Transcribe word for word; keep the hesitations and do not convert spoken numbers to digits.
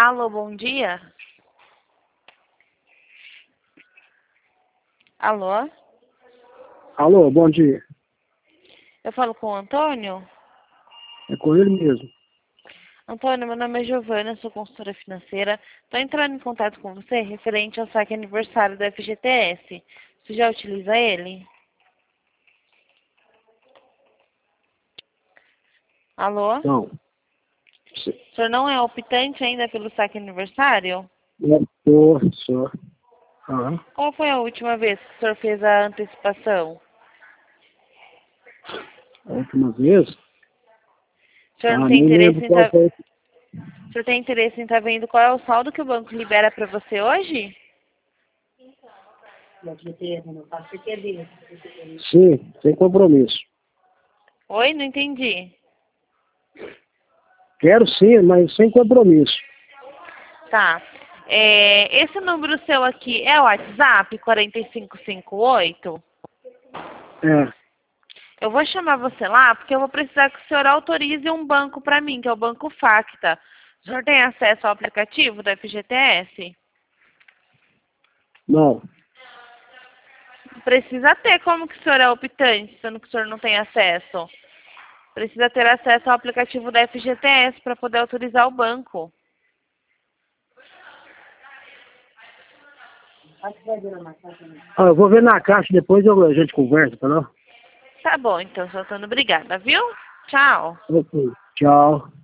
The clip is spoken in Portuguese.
Alô, bom dia. Alô? Alô, bom dia. Eu falo com o Antônio? É com ele mesmo. Antônio, meu nome é Giovana, sou consultora financeira. Estou entrando em contato com você referente ao saque aniversário do F G T S. Você já utiliza ele? Alô? Não. O senhor não é optante ainda pelo saque aniversário? É por só. Aham. Qual foi a última vez que o senhor fez a antecipação? A última vez? O senhor não Ah, tem nem interesse lembro em qual tá... foi. O senhor tem interesse em estar vendo qual é o saldo que o banco libera para você hoje? Sim, sem compromisso. Oi, não entendi. Quero sim, mas sem compromisso. Tá. É, esse número seu aqui é o WhatsApp quatro cinco cinco oito? É. Eu vou chamar você lá porque eu vou precisar que o senhor autorize um banco para mim, que é o Banco Facta. O senhor tem acesso ao aplicativo do F G T S? Não. Precisa ter. Como que o senhor é optante, sendo que o senhor não tem acesso? Precisa ter acesso ao aplicativo da F G T S para poder autorizar o banco. Ah, eu vou ver na caixa, depois eu, a gente conversa, tá não? Tá bom, então, seu Antônio, obrigada, viu? Tchau. Ok. Tchau.